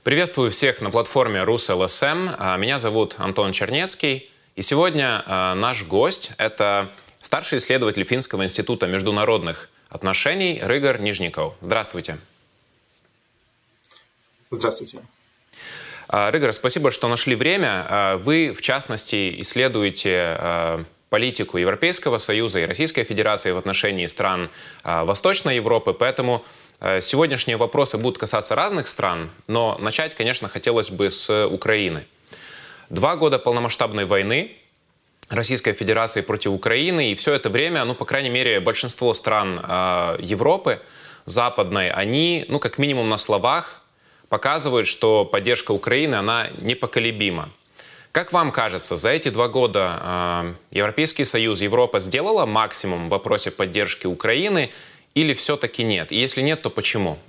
Приветствую всех на платформе РусЛСМ. Меня зовут Антон Чернецкий. И сегодня наш гость – это старший исследователь Финского института международных отношений Ригар Нижников. Здравствуйте. Здравствуйте. Ригар, спасибо, что нашли время. Вы, в частности, исследуете политику Европейского Союза и Российской Федерации в отношении стран Восточной Европы, поэтому сегодняшние вопросы будут касаться разных стран, но начать, конечно, хотелось бы с Украины. 2 года полномасштабной войны Российской Федерации против Украины, и все это время, по крайней мере, большинство стран Европы западной, они, как минимум на словах, показывают, что поддержка Украины, она непоколебима. Как вам кажется, за эти 2 года Европейский Союз, Европа сделала максимум в вопросе поддержки Украины или все-таки нет? И если нет, то почему?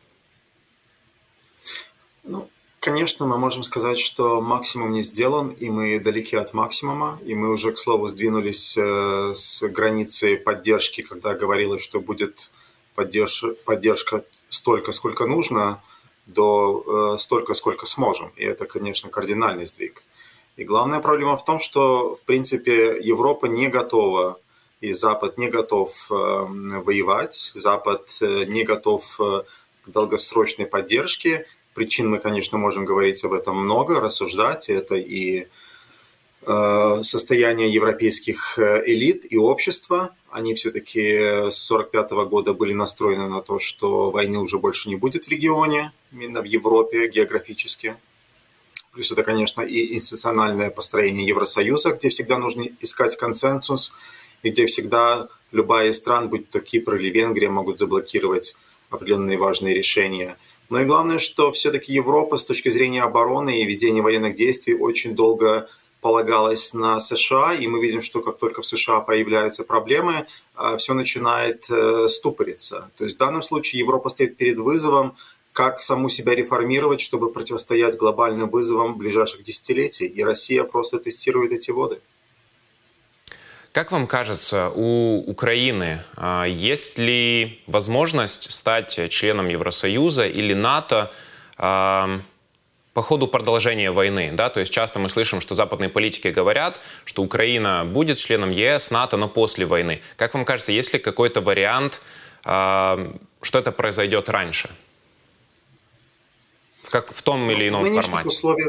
Конечно, мы можем сказать, что максимум не сделан, и мы далеки от максимума. И мы уже, к слову, сдвинулись с границы поддержки, когда говорилось, что будет поддержка столько, сколько нужно, до столько, сколько сможем. И это, конечно, кардинальный сдвиг. И главная проблема в том, что, в принципе, Европа не готова, и Запад не готов воевать, Запад не готов к долгосрочной поддержке. Причин мы, конечно, можем говорить об этом много, рассуждать. Это и состояние европейских элит и общества. Они все-таки с 1945 года были настроены на то, что войны уже больше не будет в регионе, именно в Европе географически. Плюс это, конечно, и институциональное построение Евросоюза, где всегда нужно искать консенсус, и где всегда любая из стран, будь то Кипр или Венгрия, могут заблокировать определенные важные решения. Но и главное, что все-таки Европа с точки зрения обороны и ведения военных действий очень долго полагалась на США, и мы видим, что как только в США появляются проблемы, все начинает ступориться. То есть в данном случае Европа стоит перед вызовом, как саму себя реформировать, чтобы противостоять глобальным вызовам ближайших десятилетий, и Россия просто тестирует эти воды. Как вам кажется, у Украины есть ли возможность стать членом Евросоюза или НАТО по ходу продолжения войны? Да? То есть часто мы слышим, что западные политики говорят, что Украина будет членом ЕС, НАТО, но после войны. Как вам кажется, есть ли какой-то вариант, что это произойдет раньше? Как в том или ином формате?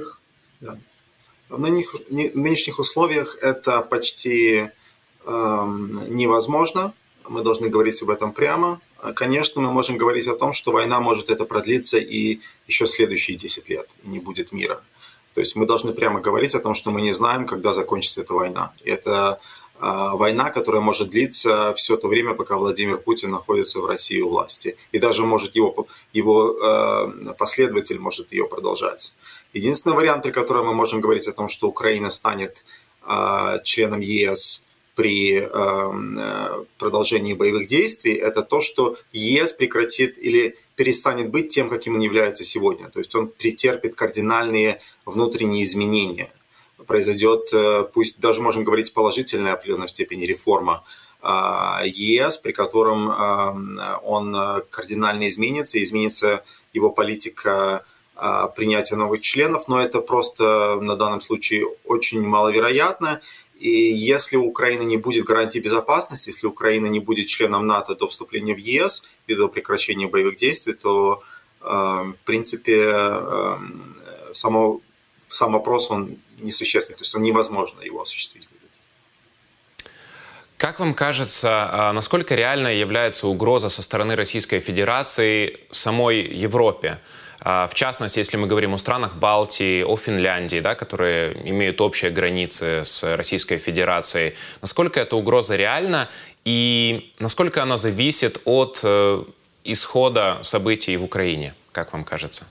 В нынешних условиях это почти невозможно. Мы должны говорить об этом прямо. Конечно, мы можем говорить о том, что война может это продлиться и еще следующие 10 лет, и не будет мира. То есть мы должны прямо говорить о том, что мы не знаем, когда закончится эта война. И это война, которая может длиться все то время, пока Владимир Путин находится в России у власти. И даже может его последователь может ее продолжать. Единственный вариант, при котором мы можем говорить о том, что Украина станет членом ЕС при продолжении боевых действий, это то, что ЕС прекратит или перестанет быть тем, каким он является сегодня. То есть он претерпит кардинальные внутренние изменения. Произойдет, пусть даже можем говорить положительная в определенной степени реформа ЕС, при котором он кардинально изменится, и изменится его политика принятия новых членов, но это просто на данном случае очень маловероятно. И если у Украины не будет гарантий безопасности, если Украина не будет членом НАТО до вступления в ЕС и до прекращения боевых действий, то, в принципе, сам вопрос, он несущественный, то есть он невозможно его осуществить будет. Как вам кажется, насколько реальной является угроза со стороны Российской Федерации самой Европе? В частности, если мы говорим о странах Балтии, о Финляндии, да, которые имеют общие границы с Российской Федерацией, насколько эта угроза реальна и насколько она зависит от исхода событий в Украине, как вам кажется?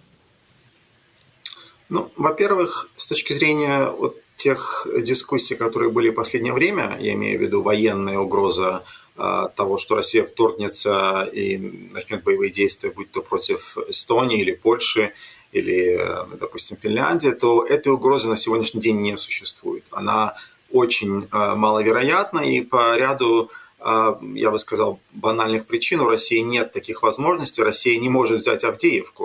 Во-первых, с точки зрения тех дискуссий, которые были в последнее время, я имею в виду военная угроза того, что Россия вторгнется и начнет боевые действия, будь то против Эстонии или Польши, или, допустим, Финляндии, то этой угрозы на сегодняшний день не существует. Она очень маловероятна, и по ряду, я бы сказал, банальных причин у России нет таких возможностей. Россия не может взять Авдеевку.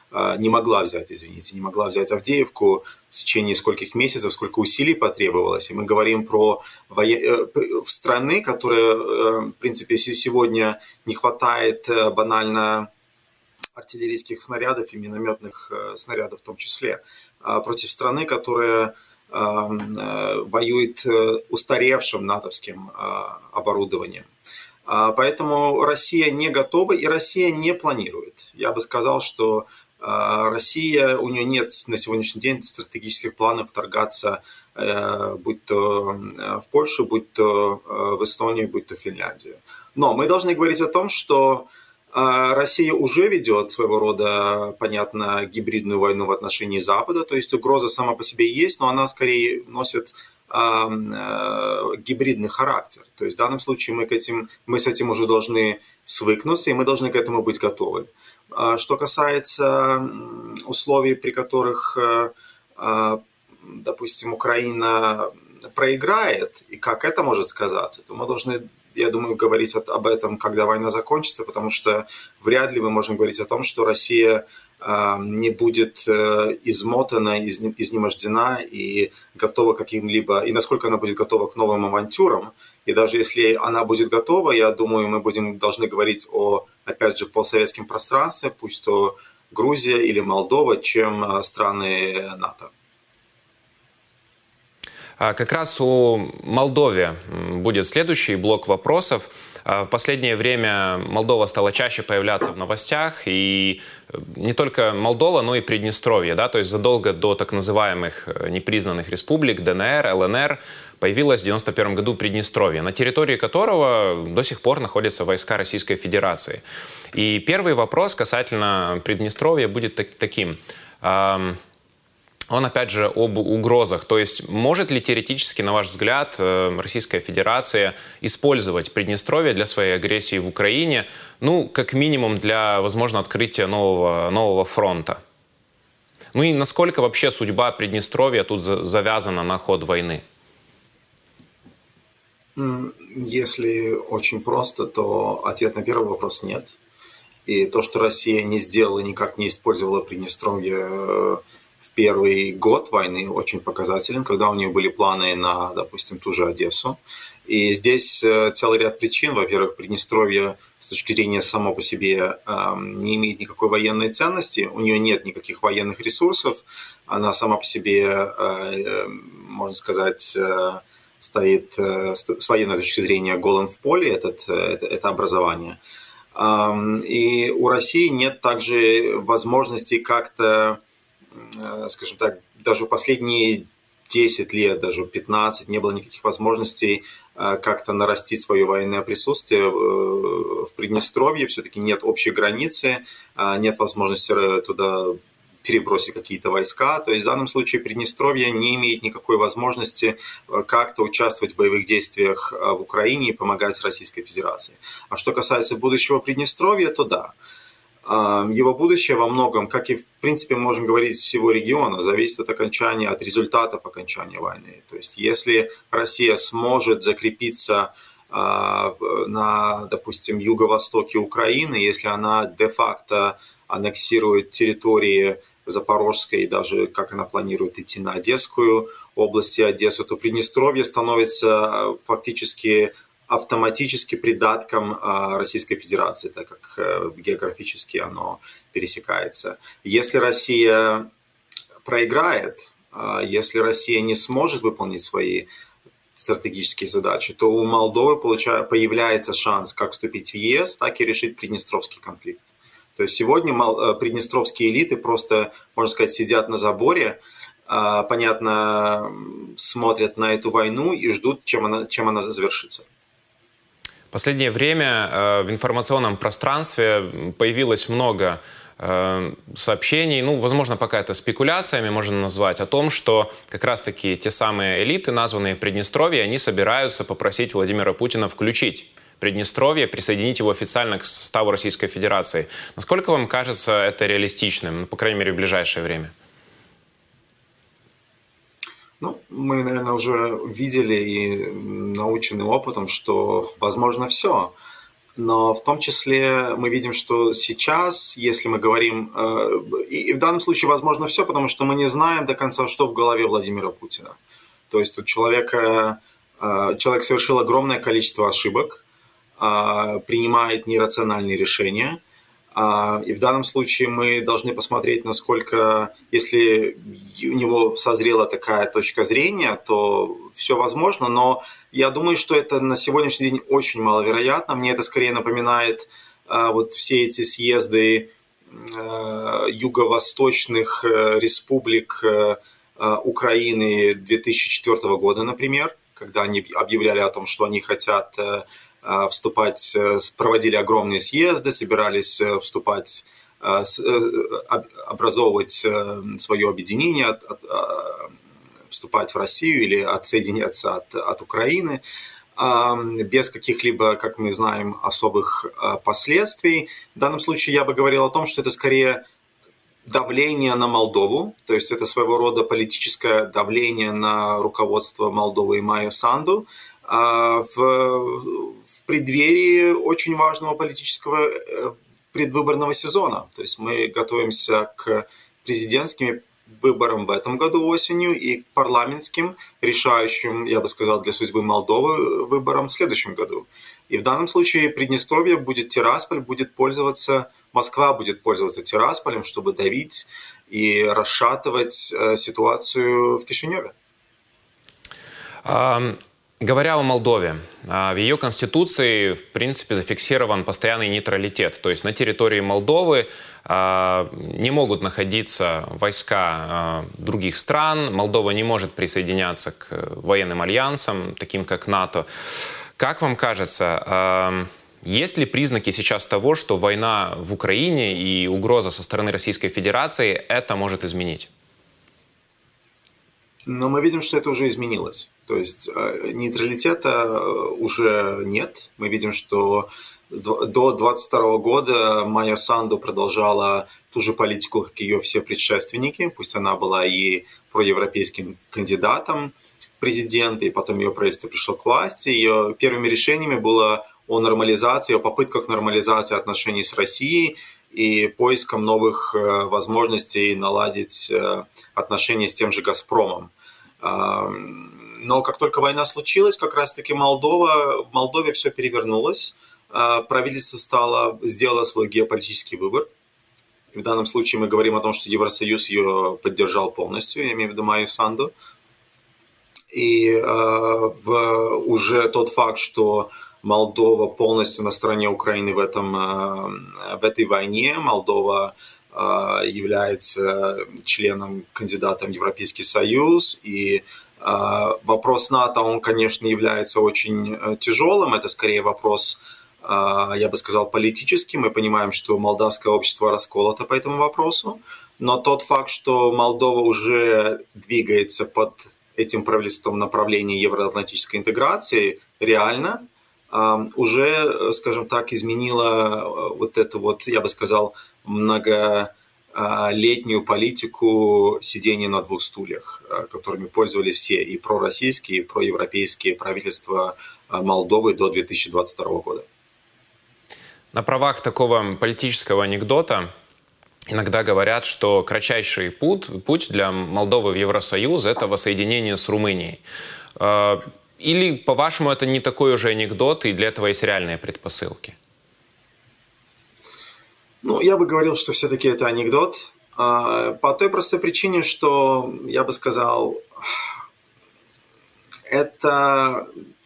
не могла взять, извините, не могла взять Авдеевку в течение скольких месяцев, сколько усилий потребовалось. И мы говорим про страны, которые, в принципе, сегодня не хватает банально артиллерийских снарядов и минометных снарядов в том числе, против страны, которая воюет устаревшим натовским оборудованием. Поэтому Россия не готова и Россия не планирует. Я бы сказал, что Россия, у нее нет на сегодняшний день стратегических планов вторгаться, будь то в Польшу, будь то в Эстонию, будь то в Финляндию. Но мы должны говорить о том, что Россия уже ведет своего рода, понятно, гибридную войну в отношении Запада, то есть угроза сама по себе есть, но она скорее носит гибридный характер. То есть в данном случае мы с этим уже должны свыкнуться, и мы должны к этому быть готовы. Что касается условий, при которых, допустим, Украина проиграет, и как это может сказаться, то мы должны, я думаю, говорить об этом, когда война закончится, потому что вряд ли мы можем говорить о том, что Россия не будет измотана, изнемождена и готова к каким-либо, и насколько она будет готова к новым авантюрам. И даже если она будет готова, я думаю, мы должны говорить опять же, постсоветском пространстве, пусть то Грузия или Молдова, чем страны НАТО. Как раз о Молдове будет следующий блок вопросов. В последнее время Молдова стала чаще появляться в новостях, и не только Молдова, но и Приднестровье, да, то есть задолго до так называемых непризнанных республик ДНР, ЛНР появилось в 1991 году Приднестровье, на территории которого до сих пор находятся войска Российской Федерации. И первый вопрос касательно Приднестровья будет таким. Он, опять же, об угрозах. То есть, может ли теоретически, на ваш взгляд, Российская Федерация использовать Приднестровье для своей агрессии в Украине, ну, как минимум для, возможно, открытия нового фронта? Ну и насколько вообще судьба Приднестровья тут завязана на ход войны? Если очень просто, то ответ на первый вопрос – нет. И то, что Россия не сделала, никак не использовала Приднестровье первый год войны, очень показателен, когда у нее были планы на, допустим, ту же Одессу. И здесь целый ряд причин. Во-первых, Приднестровье с точки зрения само по себе не имеет никакой военной ценности, у нее нет никаких военных ресурсов, она сама по себе, можно сказать, стоит с военной точки зрения голым в поле, это образование. И у России нет также возможности как-то, скажем так, даже в последние 10 лет, даже 15, не было никаких возможностей как-то нарастить свое военное присутствие в Приднестровье. Все-таки нет общей границы, нет возможности туда перебросить какие-то войска. То есть в данном случае Приднестровье не имеет никакой возможности как-то участвовать в боевых действиях в Украине и помогать Российской Федерации. А что касается будущего Приднестровья, то да. Его будущее во многом, как и в принципе можем говорить всего региона, зависит от результатов окончания войны. То есть если Россия сможет закрепиться на, допустим, юго-востоке Украины, если она де-факто аннексирует территории Запорожской и даже как она планирует идти на Одесскую область и Одессу, то Приднестровье становится фактически автоматически придатком Российской Федерации, так как географически оно пересекается. Если Россия проиграет, если Россия не сможет выполнить свои стратегические задачи, то у Молдовы появляется шанс как вступить в ЕС, так и решить Приднестровский конфликт. То есть сегодня приднестровские элиты просто, можно сказать, сидят на заборе, понятно, смотрят на эту войну и ждут, чем она завершится. В последнее время в информационном пространстве появилось много сообщений, ну, возможно, пока это спекуляциями можно назвать, о том, что как раз-таки те самые элиты, названные Приднестровье, они собираются попросить Владимира Путина включить Приднестровье, присоединить его официально к составу Российской Федерации. Насколько вам кажется это реалистичным, по крайней мере, в ближайшее время? Ну, мы, наверное, уже видели и научены опытом, что возможно все. Но в том числе мы видим, что сейчас, если мы говорим, и в данном случае возможно все, потому что мы не знаем до конца, что в голове Владимира Путина. То есть у человек совершил огромное количество ошибок, принимает нерациональные решения. И в данном случае мы должны посмотреть, насколько, если у него созрела такая точка зрения, то все возможно, но я думаю, что это на сегодняшний день очень маловероятно. Мне это скорее напоминает вот все эти съезды юго-восточных республик Украины 2004 года, например, когда они объявляли о том, что они хотят вступать, проводили огромные съезды, собирались вступать, образовывать свое объединение, вступать в Россию или отсоединяться от Украины без каких-либо, как мы знаем, особых последствий. В данном случае я бы говорил о том, что это скорее давление на Молдову, то есть это своего рода политическое давление на руководство Молдовы и Майю Санду в преддверии очень важного политического предвыборного сезона. То есть мы готовимся к президентским выборам в этом году осенью и парламентским, решающим, я бы сказал, для судьбы Молдовы выборам в следующем году. И в данном случае Приднестровье будет Тирасполь, Москва будет пользоваться Тирасполем, чтобы давить и расшатывать ситуацию в Кишиневе. Говоря о Молдове, в ее конституции, в принципе, зафиксирован постоянный нейтралитет. То есть на территории Молдовы не могут находиться войска других стран. Молдова не может присоединяться к военным альянсам, таким как НАТО. Как вам кажется, есть ли признаки сейчас того, что война в Украине и угроза со стороны Российской Федерации это может изменить? Но мы видим, что это уже изменилось. То есть нейтралитета уже нет. Мы видим, что до 2022 года Майя Санду продолжала ту же политику, как ее все предшественники. Пусть она была и проевропейским кандидатом в президенты, и потом ее правительство пришло к власти. Ее первыми решениями было о нормализации, о попытках нормализации отношений с Россией и поиском новых возможностей наладить отношения с тем же «Газпромом». Но как только война случилась, как раз-таки в Молдове все перевернулось. Правительство сделало свой геополитический выбор. В данном случае мы говорим о том, что Евросоюз ее поддержал полностью, я имею в виду Майю Санду. И уже тот факт, что Молдова полностью на стороне Украины в этой войне, Молдова является членом, кандидатом в Европейский Союз, и вопрос НАТО, он, конечно, является очень тяжелым, это скорее вопрос, я бы сказал, политический. Мы понимаем, что молдавское общество расколото по этому вопросу, но тот факт, что Молдова уже двигается под этим правительством в направлении евроатлантической интеграции, реально уже, скажем так, изменила вот эту вот, я бы сказал, многолетнюю политику сидения на двух стульях, которыми пользовались все, и пророссийские, и проевропейские правительства Молдовы до 2022 года. На правах такого политического анекдота иногда говорят, что кратчайший путь для Молдовы в Евросоюз – это воссоединение с Румынией. Или, по-вашему, это не такой уже анекдот, и для этого есть реальные предпосылки? Ну, я бы говорил, что все-таки это анекдот. По той простой причине, что, я бы сказал, это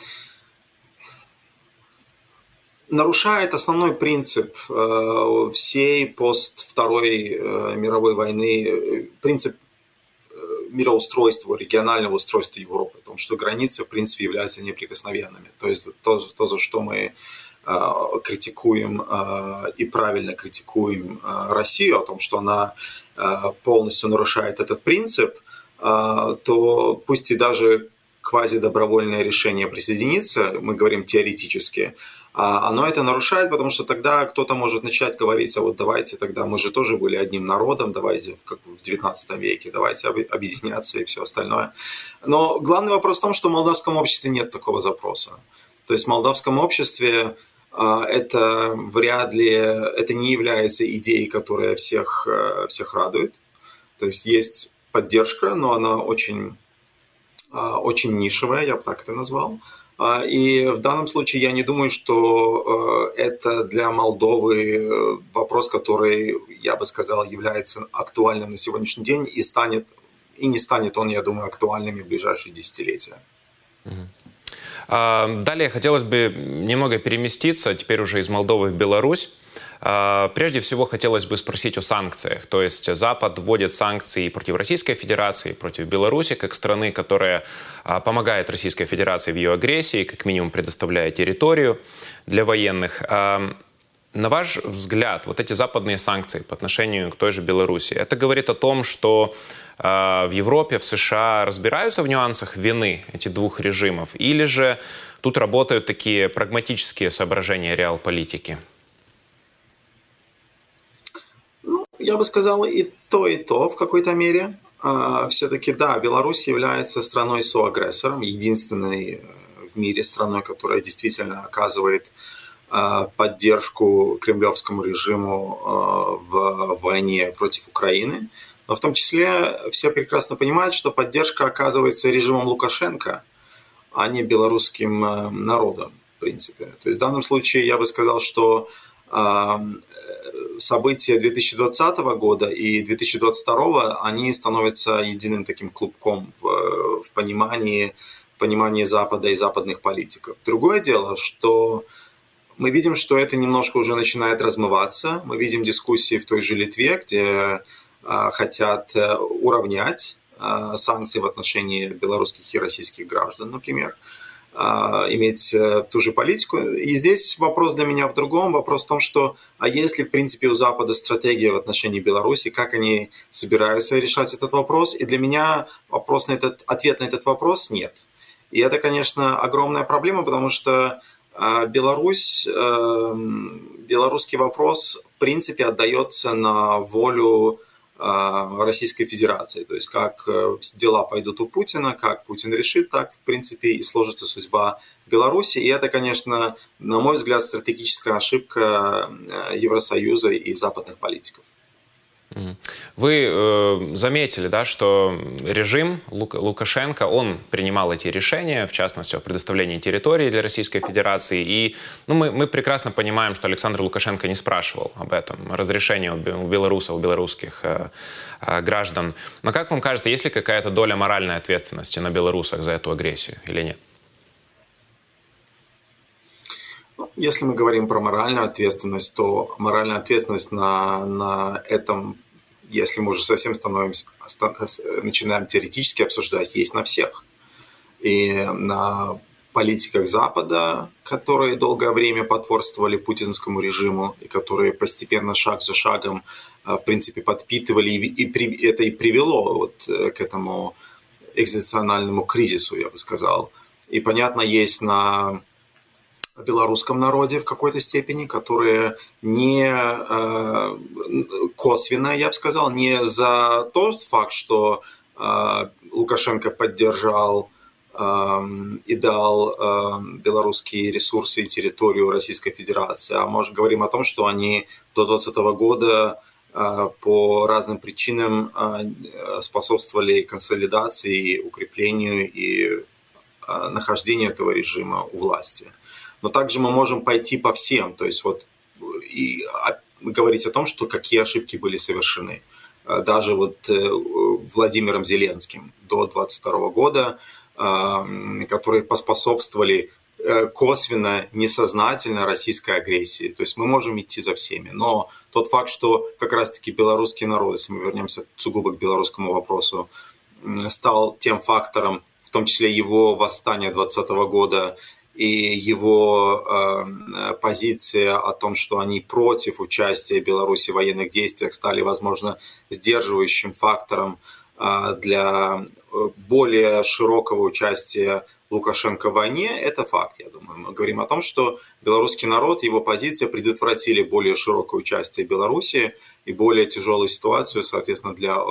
нарушает основной принцип всей пост-Второй мировой войны, принцип мироустройства, регионального устройства Европы, о том, что границы, в принципе, являются неприкосновенными. То есть то за что мы критикуем и правильно критикуем Россию, о том, что она полностью нарушает этот принцип, то пусть и даже квазидобровольное решение присоединиться, мы говорим теоретически, оно это нарушает, потому что тогда кто-то может начать говорить, а вот давайте тогда, мы же тоже были одним народом, давайте, как в 19 веке, давайте объединяться и все остальное. Но главный вопрос в том, что в молдавском обществе нет такого запроса. То есть в молдавском обществе Это вряд ли, это не является идеей, которая всех радует. То есть поддержка, но она очень нишевая, я бы так это назвал. И в данном случае я не думаю, что это для Молдовы вопрос, который, я бы сказал, является актуальным на сегодняшний день и не станет он, я думаю, актуальным в ближайшие десятилетия. Далее хотелось бы немного переместиться, теперь уже из Молдовы в Беларусь. Прежде всего, хотелось бы спросить о санкциях. То есть Запад вводит санкции против Российской Федерации, против Беларуси, как страны, которая помогает Российской Федерации в ее агрессии, как минимум предоставляя территорию для военных. На ваш взгляд, вот эти западные санкции по отношению к той же Беларуси, это говорит о том, что в Европе, в США разбираются в нюансах вины этих двух режимов, или же тут работают такие прагматические соображения реал-политики? Я бы сказал и то в какой-то мере. Все-таки, да, Беларусь является страной-соагрессором, единственной в мире страной, которая действительно оказывает поддержку кремлевскому режиму в войне против Украины. Но в том числе все прекрасно понимают, что поддержка оказывается режимом Лукашенко, а не белорусским народом, в принципе. То есть в данном случае я бы сказал, что события 2020 года и 2022 они становятся единым таким клубком в понимании Запада и западных политиков. Другое дело, что мы видим, что это немножко уже начинает размываться. Мы видим дискуссии в той же Литве, где хотят уравнять санкции в отношении белорусских и российских граждан, например, иметь ту же политику. И здесь вопрос для меня в другом. Вопрос в том, что если, в принципе, у Запада стратегия в отношении Беларуси, как они собираются решать этот вопрос? И для меня ответ на этот вопрос – нет. И это, конечно, огромная проблема, потому что белорусский вопрос, в принципе, отдается на волю Российской Федерации. То есть как дела пойдут у Путина, как Путин решит, так, в принципе, и сложится судьба Беларуси. И это, конечно, на мой взгляд, стратегическая ошибка Евросоюза и западных политиков. Вы заметили, да, что режим Лукашенко, он принимал эти решения, в частности, о предоставлении территории для Российской Федерации. И мы прекрасно понимаем, что Александр Лукашенко не спрашивал об этом, разрешения у белорусов, у белорусских граждан. Но как вам кажется, есть ли какая-то доля моральной ответственности на белорусах за эту агрессию или нет? Если мы говорим про моральную ответственность, то моральная ответственность на этом, если мы уже совсем начинаем теоретически обсуждать, есть на всех. И на политиках Запада, которые долгое время потворствовали путинскому режиму, и которые постепенно, шаг за шагом, в принципе, подпитывали, и это и привело вот к этому экзистенциальному кризису, я бы сказал. И, понятно, есть на белорусском народе в какой-то степени, которые не косвенно, я бы сказал, не за тот факт, что Лукашенко поддержал и дал белорусские ресурсы и территорию Российской Федерации, а мы говорим о том, что они до 2020 года по разным причинам способствовали консолидации, укреплению и нахождению этого режима у власти. Но также мы можем пойти по всем, то есть вот и говорить о том, что какие ошибки были совершены. Даже вот Владимиром Зеленским до 2022 года, которые поспособствовали косвенно, несознательно российской агрессии. То есть мы можем идти за всеми. Но тот факт, что как раз-таки белорусский народ, если мы вернемся сугубо к белорусскому вопросу, стал тем фактором, в том числе его восстание 2020 года, и его позиция о том, что они против участия Беларуси в военных действиях, стали, возможно, сдерживающим фактором для более широкого участия Лукашенко в войне, это факт, я думаю. Мы говорим о том, что белорусский народ, его позиция предотвратили более широкое участие Беларуси и более тяжелую ситуацию, соответственно, для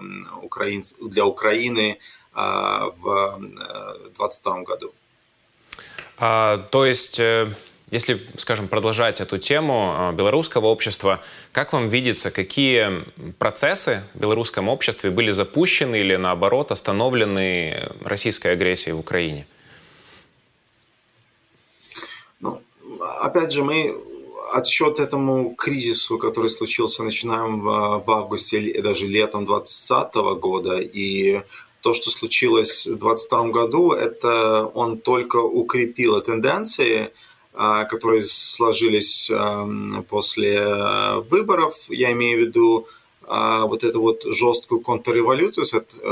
Украины в 2022 году. То есть, если, скажем, продолжать эту тему белорусского общества, как вам видится, какие процессы в белорусском обществе были запущены или, наоборот, остановлены российской агрессией в Украине? Ну, опять же, мы отсчет этому кризису, который случился, начинаем в августе и даже летом 2020 года. И то, что случилось в 2022 году, это он только укрепил тенденции, которые сложились после выборов. Я имею в виду вот эту вот жесткую контрреволюцию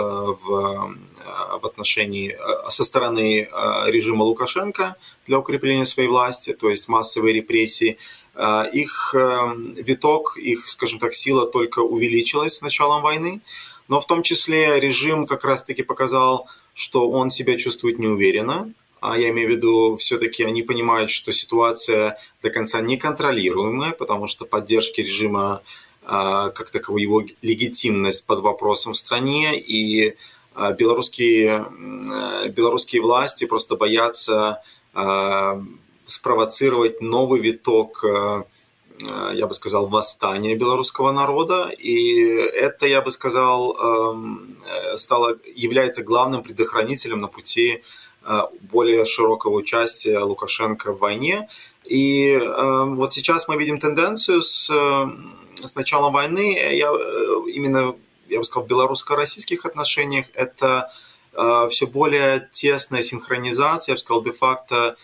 в отношении со стороны режима Лукашенко для укрепления своей власти, то есть массовые репрессии. Их виток, их, скажем так, сила только увеличилась с началом войны, но в том числе режим как раз-таки показал, что он себя чувствует неуверенно. Я имею в виду, все-таки они понимают, что ситуация до конца неконтролируемая, потому что поддержки режима как таковой, его легитимность под вопросом в стране, и белорусские власти просто боятся спровоцировать новый виток, я бы сказал, восстания белорусского народа. И это, я бы сказал, является главным предохранителем на пути более широкого участия Лукашенко в войне. И вот сейчас мы видим тенденцию с началом войны, я бы сказал, в белорусско-российских отношениях, это все более тесная синхронизация, я бы сказал, де-факто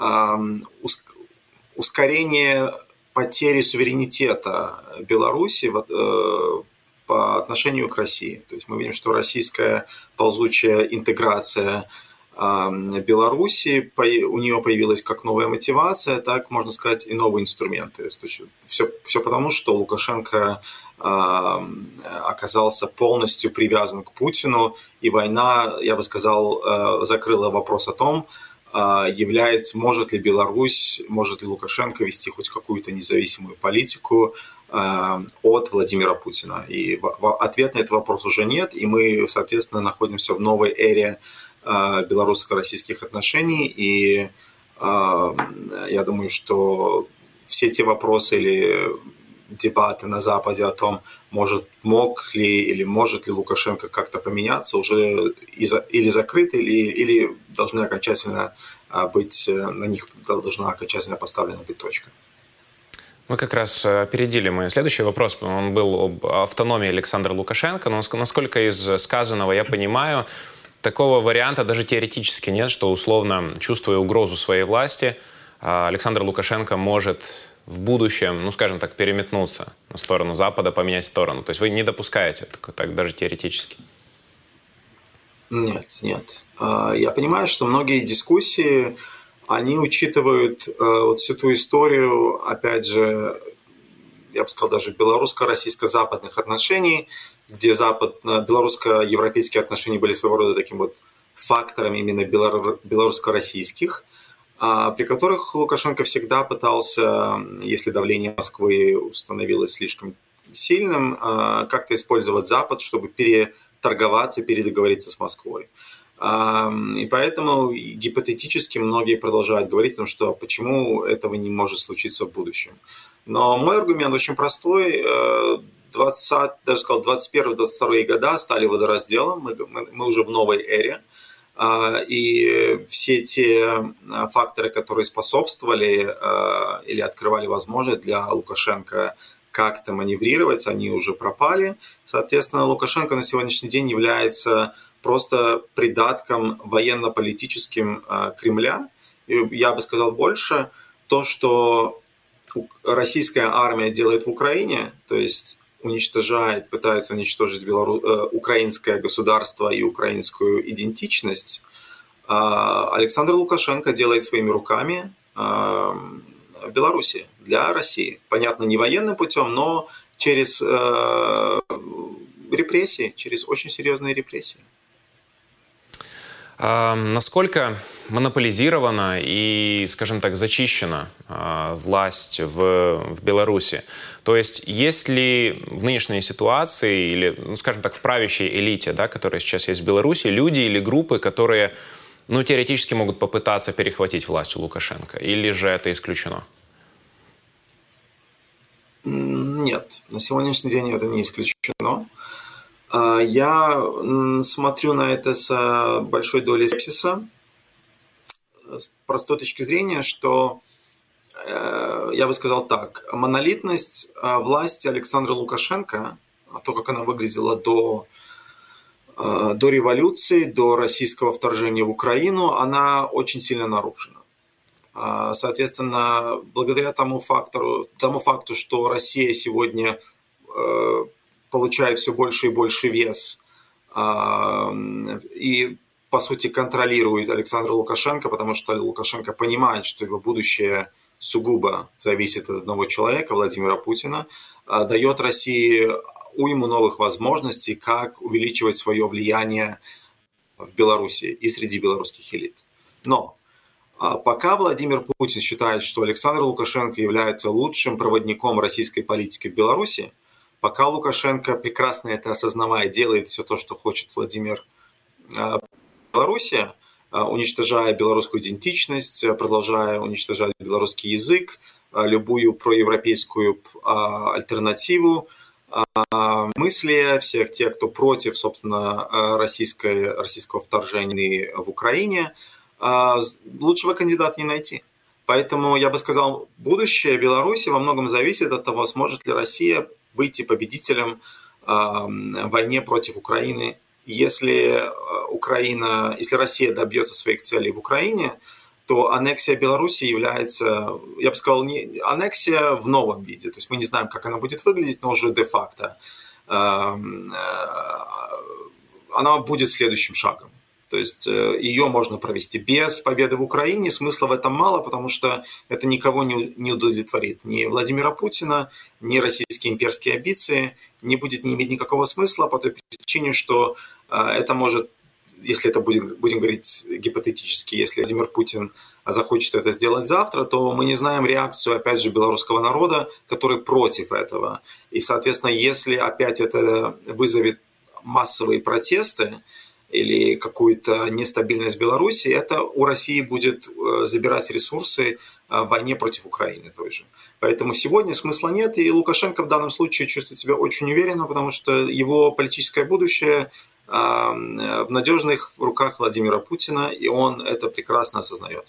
ускорение потери суверенитета Беларуси по отношению к России. То есть мы видим, что российская ползучая интеграция Беларуси, у нее появилась как новая мотивация, так, можно сказать, и новые инструменты. Все потому, что Лукашенко оказался полностью привязан к Путину, и война, я бы сказал, закрыла вопрос о том, может ли Беларусь, может ли Лукашенко вести хоть какую-то независимую политику от Владимира Путина. И ответ на этот вопрос уже нет, и мы, соответственно, находимся в новой эре белорусско-российских отношений, и я думаю, что все те вопросы или дебаты на Западе о том, может ли Лукашенко как-то поменяться, уже или закрыты, или должны окончательно быть, на них должна окончательно поставлена быть точка. Мы как раз опередили мой следующий вопрос. Он был об автономии Александра Лукашенко. Но насколько из сказанного я понимаю, такого варианта даже теоретически нет, что, условно, чувствуя угрозу своей власти, Александр Лукашенко может в будущем, скажем так, переметнуться на сторону Запада, поменять сторону. То есть вы не допускаете так даже теоретически? Нет. Я понимаю, что многие дискуссии, они учитывают вот всю ту историю, опять же, я бы сказал, даже белорусско-российско-западных отношений, где белорусско-европейские отношения были своего рода таким вот фактором именно белорусско-российских, при которых Лукашенко всегда пытался, если давление Москвы установилось слишком сильным, как-то использовать Запад, чтобы переторговаться, передоговориться с Москвой. И поэтому гипотетически многие продолжают говорить о том, что почему этого не может случиться в будущем. Но мой аргумент очень простой. 21-22 года стали водоразделом, мы уже в новой эре. И все те факторы, которые способствовали или открывали возможность для Лукашенко как-то маневрировать, они уже пропали. Соответственно, Лукашенко на сегодняшний день является просто придатком военно-политическим Кремля. И я бы сказал больше, то, что российская армия делает в Украине, то есть пытается уничтожить украинское государство и украинскую идентичность, Александр Лукашенко делает своими руками в Беларуси для России. Понятно, не военным путем, но через репрессии, через очень серьезные репрессии. Насколько монополизирована и, скажем так, зачищена власть в Беларуси? То есть ли в нынешней ситуации или, скажем так, в правящей элите, да, которая сейчас есть в Беларуси, люди или группы, которые теоретически могут попытаться перехватить власть у Лукашенко? Или же это исключено? Нет, на сегодняшний день это не исключено. Я смотрю на это с большой долей скепсиса, с простой точки зрения, что, я бы сказал так, монолитность власти Александра Лукашенко, то, как она выглядела до революции, до российского вторжения в Украину, она очень сильно нарушена. Соответственно, благодаря тому факту, что Россия сегодня получает все больше и больше вес и, по сути, контролирует Александра Лукашенко, потому что Лукашенко понимает, что его будущее сугубо зависит от одного человека, Владимира Путина, дает России уйму новых возможностей, как увеличивать свое влияние в Беларуси и среди белорусских элит. Но пока Владимир Путин считает, что Александр Лукашенко является лучшим проводником российской политики в Беларуси, пока Лукашенко, прекрасно это осознавая, делает все то, что хочет Владимир в Беларуси, уничтожая белорусскую идентичность, продолжая уничтожать белорусский язык, любую проевропейскую альтернативу, мысли всех тех, кто против, собственно, российского вторжения в Украине, лучшего кандидата не найти. Поэтому я бы сказал, будущее Беларуси во многом зависит от того, сможет ли Россия выйти победителем в войне против Украины. Если Россия добьется своих целей в Украине, то аннексия Беларуси является, я бы сказал, не аннексия в новом виде. То есть мы не знаем, как она будет выглядеть, но уже де-факто она будет следующим шагом. То есть ее можно провести без победы в Украине. Смысла в этом мало, потому что это никого не удовлетворит. Ни Владимира Путина, ни российские имперские амбиции не будет не иметь никакого смысла по той причине, что это может, если это будем говорить гипотетически, если Владимир Путин захочет это сделать завтра, то мы не знаем реакцию, опять же, белорусского народа, который против этого. И, соответственно, если опять это вызовет массовые протесты, или какую-то нестабильность Беларуси, это у России будет забирать ресурсы в войне против Украины той же. Поэтому сегодня смысла нет, и Лукашенко в данном случае чувствует себя очень уверенно, потому что его политическое будущее в надежных руках Владимира Путина, и он это прекрасно осознает.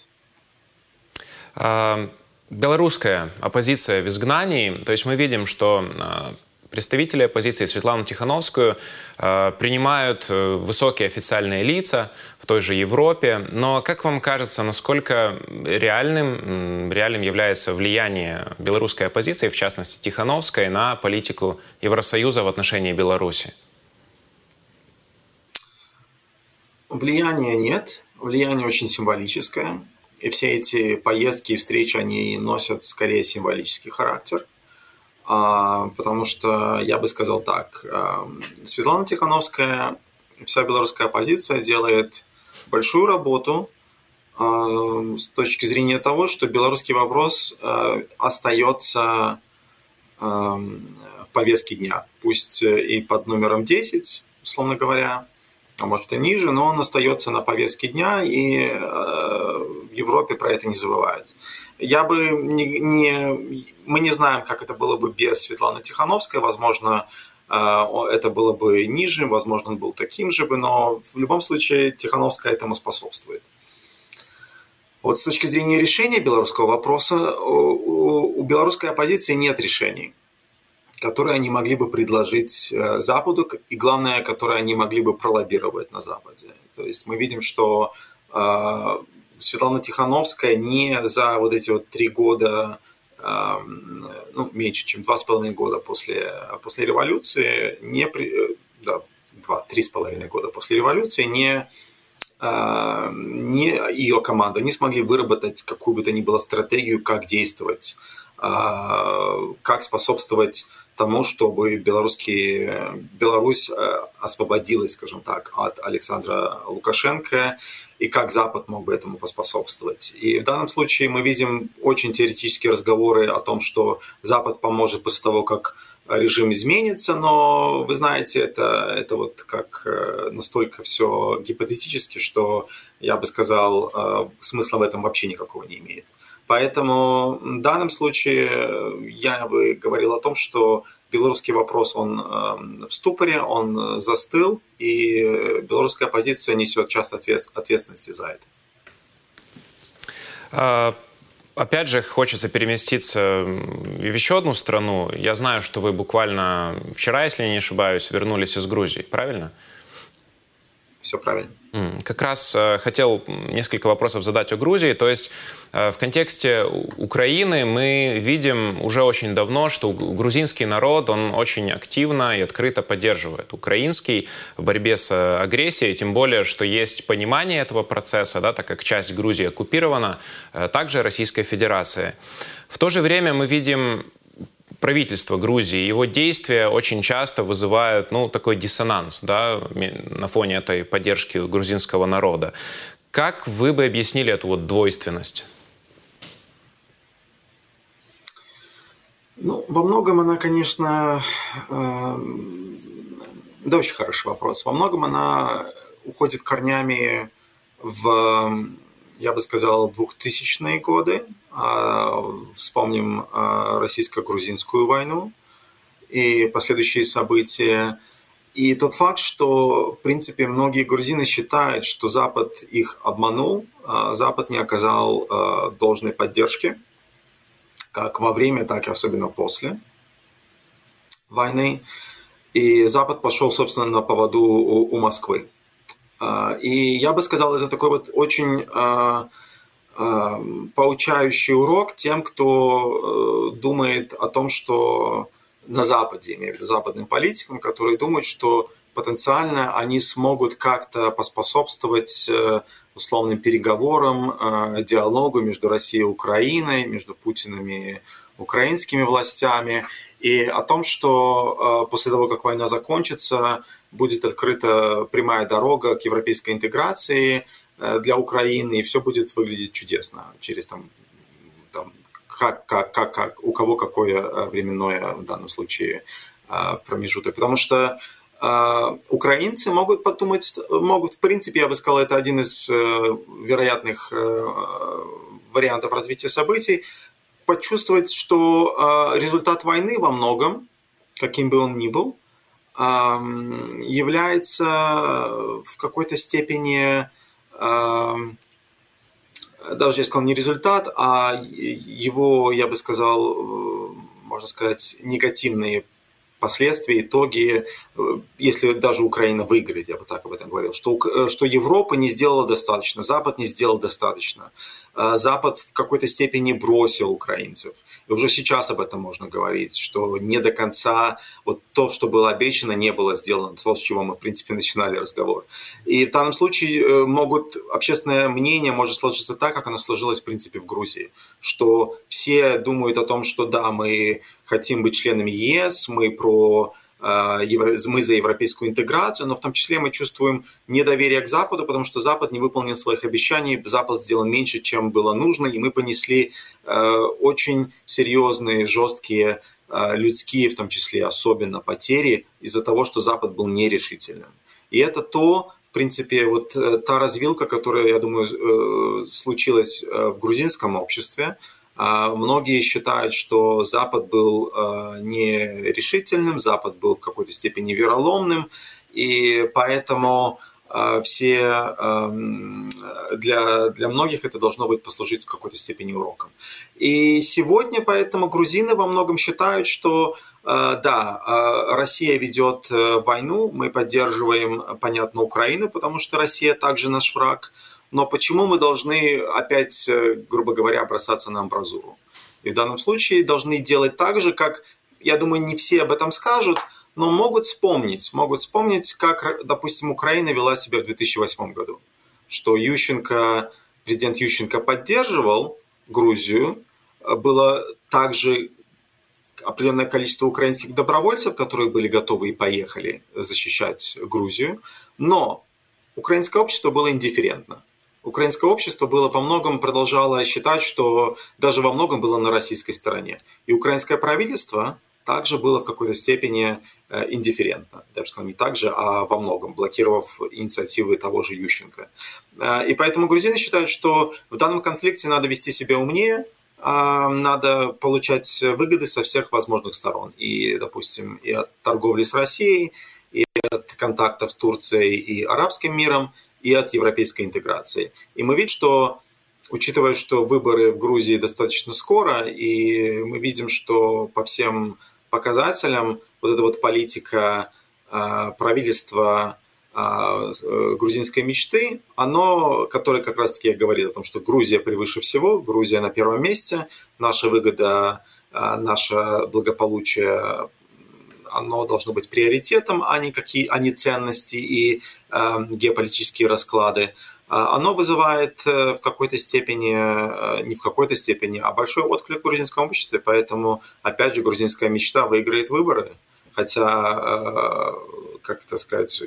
Белорусская оппозиция в изгнании, то есть мы видим, что представители оппозиции Светлану Тихановскую принимают высокие официальные лица в той же Европе. Но, как вам кажется, насколько реальным является влияние белорусской оппозиции, в частности Тихановской, на политику Евросоюза в отношении Беларуси? Влияния нет. Влияние очень символическое. И все эти поездки и встречи, они носят скорее символический характер. Потому что, я бы сказал так, Светлана Тихановская, вся белорусская оппозиция делает большую работу с точки зрения того, что белорусский вопрос остается в повестке дня. Пусть и под номером 10, условно говоря, а может и ниже, но он остается на повестке дня, и в Европе про это не забывают. Мы не знаем, как это было бы без Светланы Тихановской. Возможно, это было бы ниже, возможно, он был таким же, но в любом случае Тихановская этому способствует. Вот с точки зрения решения белорусского вопроса, у белорусской оппозиции нет решений, которые они могли бы предложить Западу, и главное, которые они могли бы пролоббировать на Западе. То есть мы видим, что Светлана Тихановская не за вот эти вот 3 года, меньше, чем 2,5 года после революции, 3,5 года после революции, ее команда не смогли выработать какую бы то ни было стратегию, как действовать, как способствовать тому, чтобы Беларусь освободилась, скажем так, от Александра Лукашенко, и как Запад мог бы этому поспособствовать. И в данном случае мы видим очень теоретические разговоры о том, что Запад поможет после того, как режим изменится, но вы знаете, это вот как настолько все гипотетически, что я бы сказал, смысла в этом вообще никакого не имеет. Поэтому в данном случае я бы говорил о том, что белорусский вопрос, он в ступоре, он застыл, и белорусская оппозиция несет часть ответственности за это. Опять же, хочется переместиться в еще одну страну. Я знаю, что вы буквально вчера, если я не ошибаюсь, вернулись из Грузии, правильно? Все правильно. Как раз хотел несколько вопросов задать о Грузии. То есть в контексте Украины мы видим уже очень давно, что грузинский народ, он очень активно и открыто поддерживает украинский в борьбе с агрессией, тем более, что есть понимание этого процесса, да, так как часть Грузии оккупирована, также Российской Федерацией. В то же время мы видим правительство Грузии, его действия очень часто вызывают, такой диссонанс, да, на фоне этой поддержки грузинского народа. Как вы бы объяснили эту вот двойственность? Во многом она, конечно, да, очень хороший вопрос. Во многом она уходит корнями в, я бы сказал, 2000-е годы. Вспомним российско-грузинскую войну и последующие события. И тот факт, что, в принципе, многие грузины считают, что Запад их обманул, Запад не оказал должной поддержки, как во время, так и особенно после войны. И Запад пошел, собственно, на поводу у Москвы. И я бы сказал, это такой вот очень поучающий урок тем, кто думает о том, что на Западе, имею в виду западным политикам, которые думают, что потенциально они смогут как-то поспособствовать условным переговорам, диалогу между Россией и Украиной, между Путиным и украинскими властями, и о том, что после того, как война закончится, будет открыта прямая дорога к европейской интеграции для Украины, и все будет выглядеть чудесно через как у кого какое временное в данном случае промежуток. Потому что украинцы могут подумать, в принципе, я бы сказал, это один из вероятных вариантов развития событий, почувствовать, что результат войны во многом, каким бы он ни был, является в какой-то степени, даже я сказал, не результат, а его, я бы сказал, можно сказать, негативные последствия, итоги, если даже Украина выиграет, я бы так об этом говорил, что Европа не сделала достаточно, Запад не сделал достаточно. Запад в какой-то степени бросил украинцев. И уже сейчас об этом можно говорить, что не до конца вот то, что было обещано, не было сделано, то, с чего мы, в принципе, начинали разговор. И в данном случае общественное мнение может сложиться так, как оно сложилось, в принципе, в Грузии, что все думают о том, что да, мы хотим быть членами ЕС, мы за европейскую интеграцию, но в том числе мы чувствуем недоверие к Западу, потому что Запад не выполнил своих обещаний, Запад сделал меньше, чем было нужно, и мы понесли очень серьезные, жесткие, людские, в том числе особенно, потери из-за того, что Запад был нерешительным. И это в принципе, вот та развилка, которая, я думаю, случилась в грузинском обществе. Многие считают, что Запад был нерешительным, Запад был в какой-то степени вероломным, и поэтому для многих это должно быть послужить в какой-то степени уроком. И сегодня поэтому грузины во многом считают, что да, Россия ведет войну, мы поддерживаем, понятно, Украину, потому что Россия также наш враг. Но почему мы должны опять, грубо говоря, бросаться на амбразуру? И в данном случае должны делать так же, как, я думаю, не все об этом скажут, но могут вспомнить, как, допустим, Украина вела себя в 2008 году. Что президент Ющенко поддерживал Грузию, было также определенное количество украинских добровольцев, которые были готовы и поехали защищать Грузию, но украинское общество было индифферентно. Украинское общество продолжало считать, что даже во многом было на российской стороне. И украинское правительство также было в какой-то степени индифферентно. Я бы сказал, не так же, а во многом, блокировав инициативы того же Ющенко. И поэтому грузины считают, что в данном конфликте надо вести себя умнее, надо получать выгоды со всех возможных сторон. И, допустим, и от торговли с Россией, и от контактов с Турцией и арабским миром, и от европейской интеграции. И мы видим, что, учитывая, что выборы в Грузии достаточно скоро, и мы видим, что по всем показателям вот эта вот политика правительства грузинской мечты, оно, которое как раз-таки говорит о том, что Грузия превыше всего, Грузия на первом месте, наша выгода, наше благополучие, оно должно быть приоритетом, а не ценности и геополитические расклады. Оно вызывает в какой-то степени, не в какой-то степени, а большой отклик в грузинском обществе. Поэтому, опять же, грузинская мечта выиграет выборы. Хотя, как это сказать,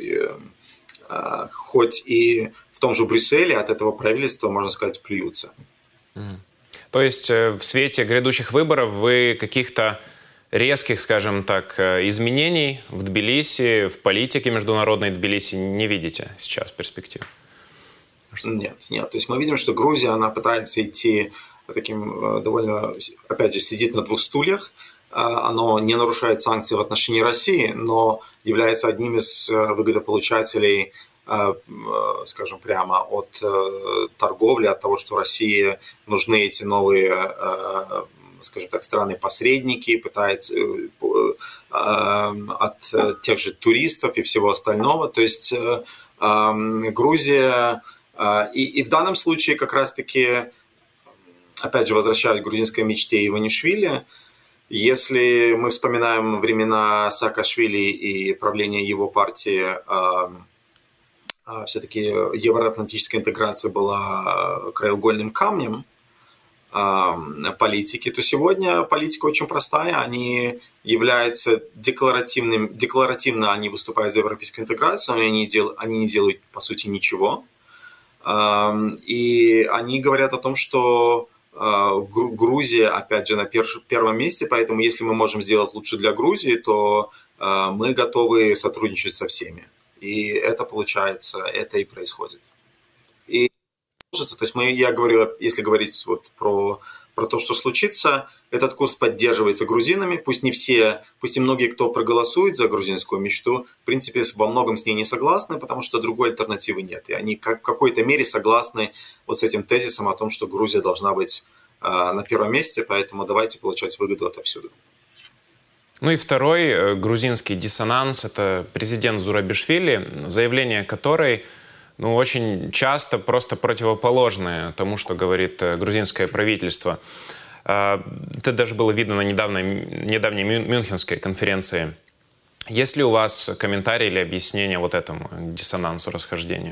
хоть и в том же Брюсселе от этого правительства, можно сказать, плюются. То есть в свете грядущих выборов вы каких-то резких, скажем так, изменений в Тбилиси, в политике международной Тбилиси не видите сейчас перспектив? Нет. То есть мы видим, что Грузия, она пытается идти таким довольно, опять же, сидит на двух стульях. Оно не нарушает санкции в отношении России, но является одним из выгодополучателей, скажем прямо, от торговли, от того, что России нужны эти новые, скажем так, страны-посредники, пытается от тех же туристов и всего остального. То есть Грузия, и в данном случае как раз-таки, опять же, возвращаясь к грузинской мечте Иванишвили, если мы вспоминаем времена Саакашвили и правления его партии, все-таки евроатлантическая интеграция была краеугольным камнем политики, то сегодня политика очень простая, они являются декларативно они выступают за европейскую интеграцию, но они не делают, по сути, ничего. И они говорят о том, что Грузия, опять же, на первом месте, поэтому если мы можем сделать лучше для Грузии, то мы готовы сотрудничать со всеми. И это получается, это и происходит. И то есть я говорю, если говорить вот про то, что случится, этот курс поддерживается грузинами, пусть не все, пусть и многие, кто проголосует за грузинскую мечту, в принципе, во многом с ней не согласны, потому что другой альтернативы нет. И они в какой-то мере согласны вот с этим тезисом о том, что Грузия должна быть на первом месте, поэтому давайте получать выгоду отовсюду. Ну и второй грузинский диссонанс – это президент Зурабишвили, заявление которой очень часто просто противоположное тому, что говорит грузинское правительство. Это даже было видно на недавней Мюнхенской конференции. Есть ли у вас комментарии или объяснения вот этому диссонансу, расхождению?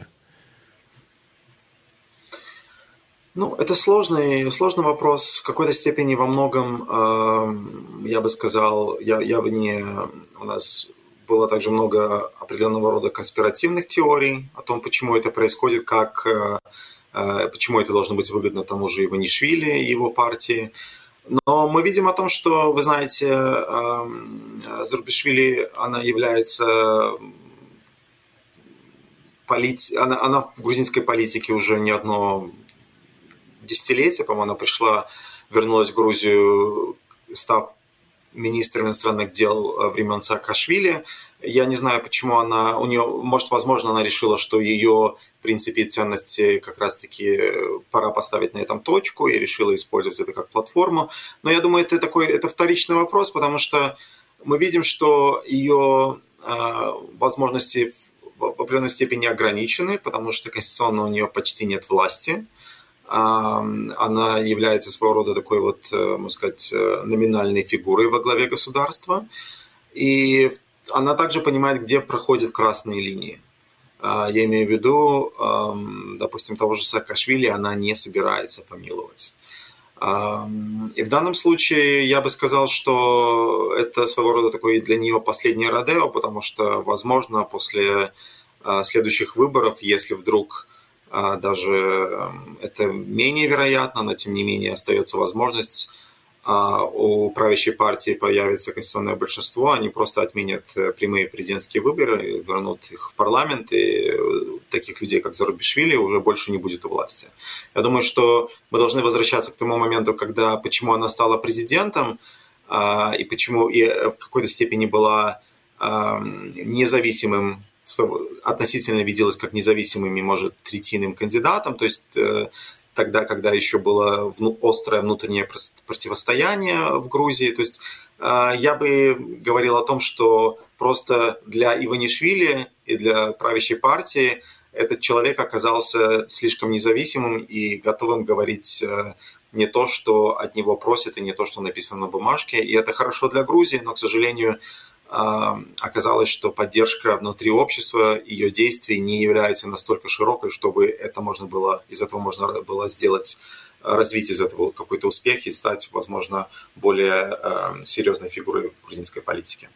Это сложный вопрос. В какой-то степени во многом, я бы сказал, у нас было также много определенного рода конспиративных теорий о том, почему это происходит, почему это должно быть выгодно тому же Иванишвили и его партии. Но мы видим о том, что, вы знаете, Зурабишвили, она является... Она в грузинской политике уже не одно десятилетие, по-моему, она вернулась в Грузию, став министром иностранных дел времен Саакашвили. Я не знаю, почему возможно, она решила, что ее принципы и ценности как раз-таки пора поставить на этом точку, и решила использовать это как платформу. Но я думаю, это вторичный вопрос, потому что мы видим, что ее возможности в определенной степени ограничены, потому что конституционно у нее почти нет власти. Она является своего рода такой можно сказать, номинальной фигурой во главе государства. И она также понимает, где проходят красные линии. Я имею в виду, допустим, того же Саакашвили она не собирается помиловать. И в данном случае я бы сказал, что это своего рода такой для нее последний родео, потому что, возможно, после следующих выборов, если вдруг даже это менее вероятно, но тем не менее остается возможность у правящей партии появится конституционное большинство, они просто отменят прямые президентские выборы, вернут их в парламент, и таких людей, как Зурабишвили, уже больше не будет у власти. Я думаю, что мы должны возвращаться к тому моменту, почему она стала президентом, и почему и в какой-то степени была независимым, относительно виделась как независимым и, может, третийным кандидатом, то есть тогда, когда еще было острое внутреннее противостояние в Грузии. То есть я бы говорил о том, что просто для Иванишвили и для правящей партии этот человек оказался слишком независимым и готовым говорить не то, что от него просят, и не то, что написано на бумажке. И это хорошо для Грузии, но, к сожалению, оказалось, что поддержка внутри общества, ее действий не является настолько широкой, чтобы из этого можно было сделать, развить из этого какой-то успех и стать, возможно, более серьезной фигурой в грузинской политике.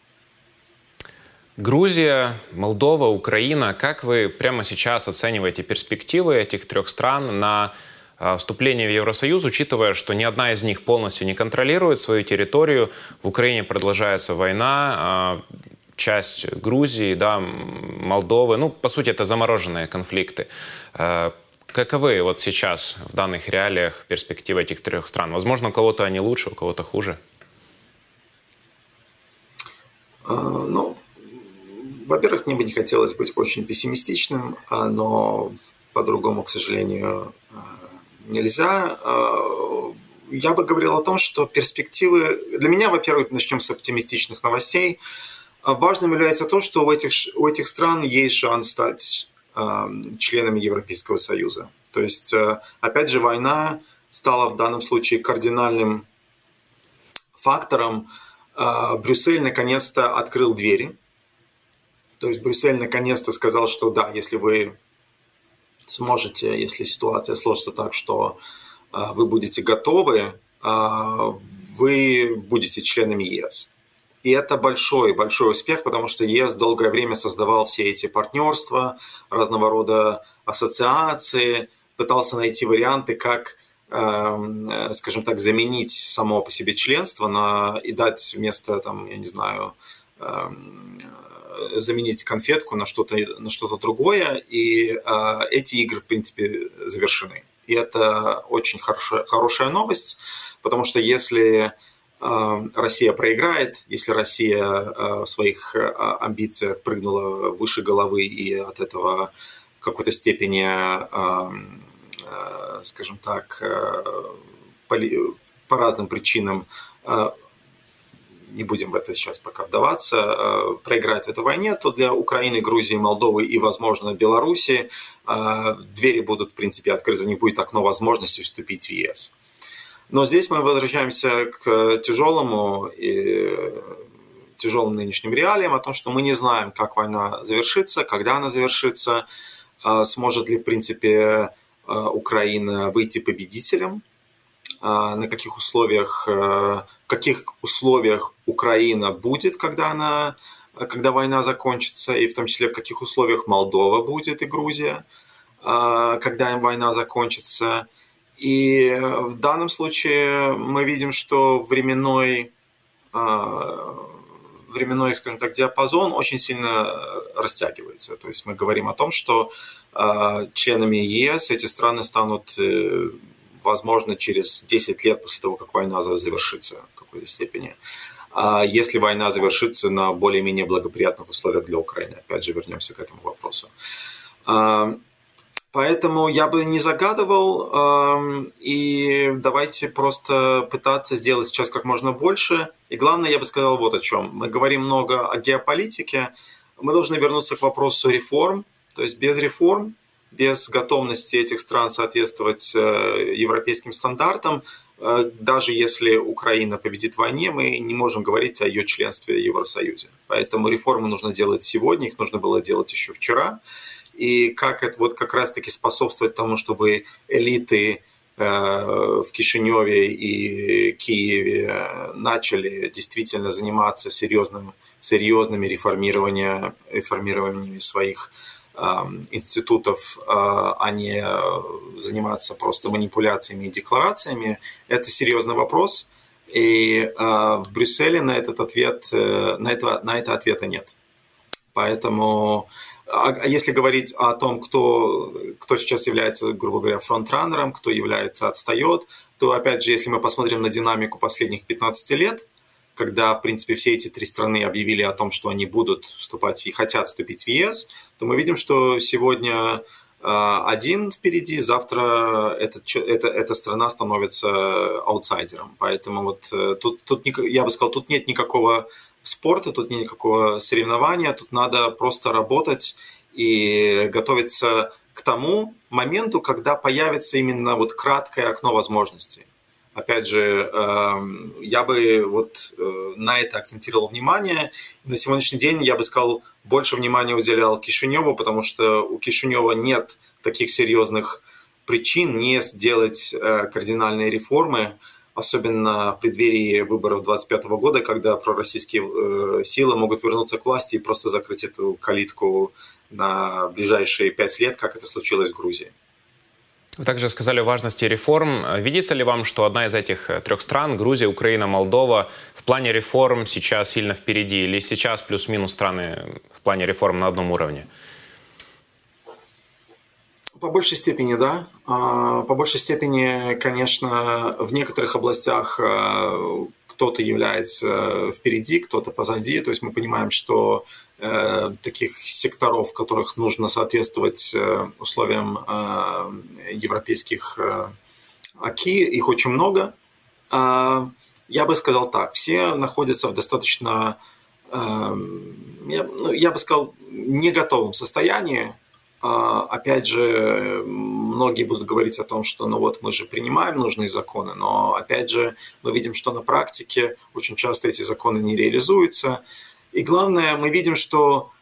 Грузия, Молдова, Украина. Как вы прямо сейчас оцениваете перспективы этих трех стран на вступление в Евросоюз, учитывая, что ни одна из них полностью не контролирует свою территорию? В Украине продолжается война, часть Грузии, да, Молдовы. По сути, это замороженные конфликты. Каковы вот сейчас в данных реалиях перспективы этих трех стран? Возможно, у кого-то они лучше, у кого-то хуже? Во-первых, мне бы не хотелось быть очень пессимистичным, но по-другому, к сожалению, нельзя. Я бы говорил о том, что перспективы... Для меня, во-первых, начнем с оптимистичных новостей. Важным является то, что у этих стран есть шанс стать членами Европейского Союза. То есть, опять же, война стала в данном случае кардинальным фактором. Брюссель наконец-то открыл двери. То есть Брюссель наконец-то сказал, что да, если вы сможете, если ситуация сложится так, что вы будете готовы, вы будете членами ЕС. И это большой успех, потому что ЕС долгое время создавал все эти партнерства, разного рода ассоциации, пытался найти варианты, как, скажем так, заменить само по себе членство и дать вместо, заменить конфетку на что-то другое. И эти игры, в принципе, завершены. И это очень хорошая новость, потому что если Россия проиграет, если Россия в своих амбициях прыгнула выше головы и от этого в какой-то степени, скажем так, по разным причинам, не будем в это сейчас пока вдаваться, проиграет в этой войне, то для Украины, Грузии, Молдовы и, возможно, Беларуси двери будут, в принципе, открыты, у них будет окно возможности вступить в ЕС. Но здесь мы возвращаемся к тяжелым нынешним реалиям, о том, что мы не знаем, как война завершится, когда она завершится, сможет ли, в принципе, Украина выйти победителем, в каких условиях Украина будет, когда война закончится, и в том числе в каких условиях Молдова будет и Грузия, когда война закончится. И в данном случае мы видим, что временной, скажем так, диапазон очень сильно растягивается. То есть мы говорим о том, что членами ЕС эти страны станут, возможно, через 10 лет после того, как война завершится в какой-то степени. Если война завершится на более-менее благоприятных условиях для Украины. Опять же, вернемся к этому вопросу. Поэтому я бы не загадывал, и давайте просто пытаться сделать сейчас как можно больше. И главное, я бы сказал вот о чем. Мы говорим много о геополитике, мы должны вернуться к вопросу реформ. То есть без реформ, без готовности этих стран соответствовать европейским стандартам, даже если Украина победит в войне, мы не можем говорить о ее членстве в Евросоюзе. Поэтому реформы нужно делать сегодня, их нужно было делать еще вчера. И как это вот как раз-таки способствовать тому, чтобы элиты в Кишиневе и Киеве начали действительно заниматься серьезными реформированиями своих институтов, а не заниматься просто манипуляциями и декларациями. Это серьезный вопрос. И в Брюсселе на этот ответ, на это ответа нет. Поэтому, если говорить о том, кто сейчас является, грубо говоря, фронтранером, кто отстает, то, опять же, если мы посмотрим на динамику последних 15 лет, когда, в принципе, все эти три страны объявили о том, что они будут вступать и хотят вступить в ЕС, то мы видим, что сегодня один впереди, завтра эта страна становится аутсайдером. Поэтому вот тут, я бы сказал, тут нет никакого спорта, тут нет никакого соревнования, тут надо просто работать и готовиться к тому моменту, когда появится именно вот краткое окно возможностей. Опять же, я бы вот на это акцентировал внимание. На сегодняшний день, я бы сказал, больше внимания уделял Кишиневу, потому что у Кишинева нет таких серьезных причин не сделать кардинальные реформы, особенно в преддверии выборов 2025 года, когда пророссийские силы могут вернуться к власти и просто закрыть эту калитку на ближайшие 5 лет, как это случилось в Грузии. Вы также сказали о важности реформ. Видится ли вам, что одна из этих трех стран, Грузия, Украина, Молдова, в плане реформ сейчас сильно впереди? Или сейчас плюс-минус страны в плане реформ на одном уровне? По большей степени, да. По большей степени, конечно, в некоторых областях кто-то является впереди, кто-то позади. То есть мы понимаем, что таких секторов, в которых нужно соответствовать условиям европейских аки, их очень много. Я бы сказал так, все находятся в достаточно, я бы сказал, не готовом состоянии. Опять же, многие будут говорить о том, что ну вот мы же принимаем нужные законы, но опять же мы видим, что на практике очень часто эти законы не реализуются. И главное, мы видим, что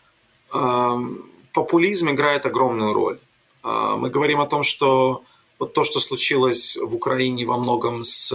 популизм играет огромную роль. Мы говорим о том, что вот то, что случилось в Украине во многом с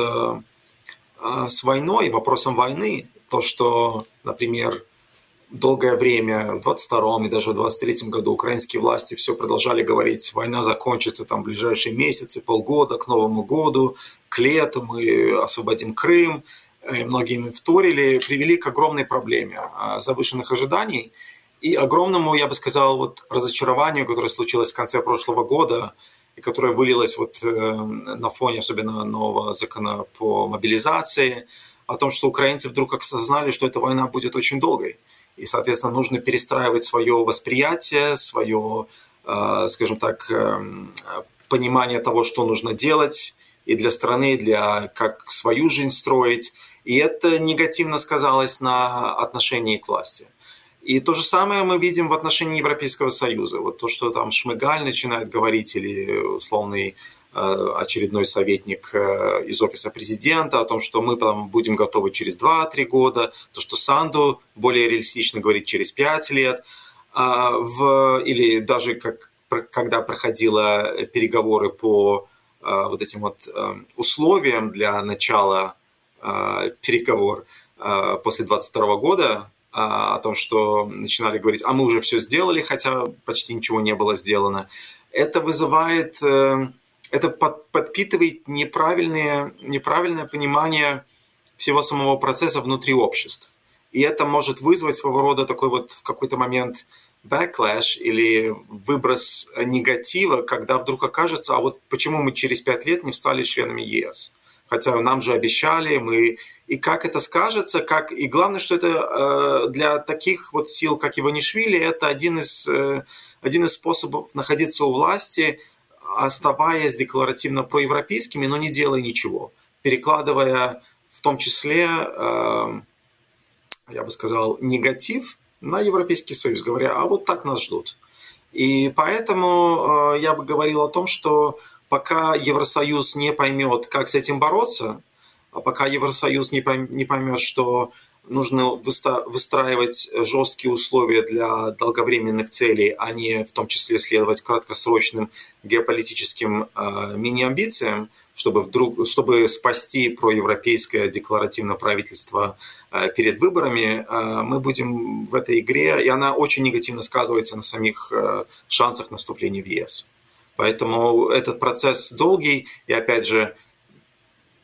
войной, вопросом войны, то, что, например, долгое время, в 22-м и даже в 23-м году украинские власти все продолжали говорить, война закончится там в ближайшие месяцы, полгода, к Новому году, к лету мы освободим Крым. Многие им вторили, привели к огромной проблеме завышенных ожиданий и огромному, я бы сказал, вот разочарованию, которое случилось в конце прошлого года и которое вылилось вот на фоне особенно нового закона по мобилизации, о том, что украинцы вдруг осознали, что эта война будет очень долгой. И, соответственно, нужно перестраивать свое восприятие, свое, скажем так, понимание того, что нужно делать и для страны, и для как свою жизнь строить. И это негативно сказалось на отношении к власти. И то же самое мы видим в отношении Европейского Союза. Вот то, что там Шмыгаль начинает говорить, или условный очередной советник из офиса президента о том, что мы там будем готовы через 2-3 года, то, что Санду более реалистично говорит через 5 лет, или даже когда проходила переговоры по вот этим вот условиям для начала переговор после 2022 года, о том, что начинали говорить, а мы уже все сделали, хотя почти ничего не было сделано. Это вызывает, это подпитывает неправильное понимание всего самого процесса внутри обществ. И это может вызвать своего рода такой вот в какой-то момент backlash или выброс негатива, когда вдруг окажется, а вот почему мы через 5 лет не стали членами ЕС? Хотя нам же обещали, и как это скажется, и главное, что это для таких вот сил, как Иванишвили, это один из способов находиться у власти, оставаясь декларативно проевропейскими, но не делая ничего, перекладывая в том числе, я бы сказал, негатив на Европейский Союз, говоря, а вот так нас ждут. И поэтому я бы говорил о том, что пока Евросоюз не поймет, как с этим бороться, а пока Евросоюз не поймет, что нужно выстраивать жесткие условия для долговременных целей, а не в том числе следовать краткосрочным геополитическим мини-амбициям, чтобы спасти проевропейское декларативное правительство перед выборами, мы будем в этой игре, и она очень негативно сказывается на самих шансах на вступление в ЕС. Поэтому этот процесс долгий, и опять же,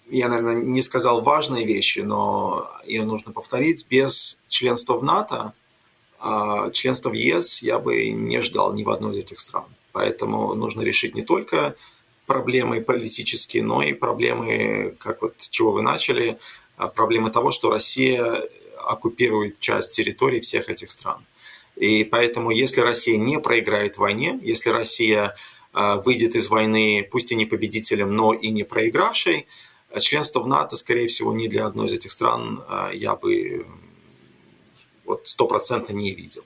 я, наверное, не сказал важные вещи, но ее нужно повторить. Без членства в НАТО, членства в ЕС я бы не ждал ни в одной из этих стран. Поэтому нужно решить не только проблемы политические, но и проблемы, как вот с чего вы начали, проблемы того, что Россия оккупирует часть территорий всех этих стран. И поэтому, если Россия не проиграет в войне, если Россия выйдет из войны, пусть и не победителем, но и не проигравшей, членство в НАТО, скорее всего, ни для одной из этих стран я бы вот 100% не видел.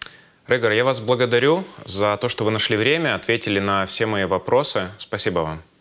Рыгор, я вас благодарю за то, что вы нашли время, ответили на все мои вопросы. Спасибо вам.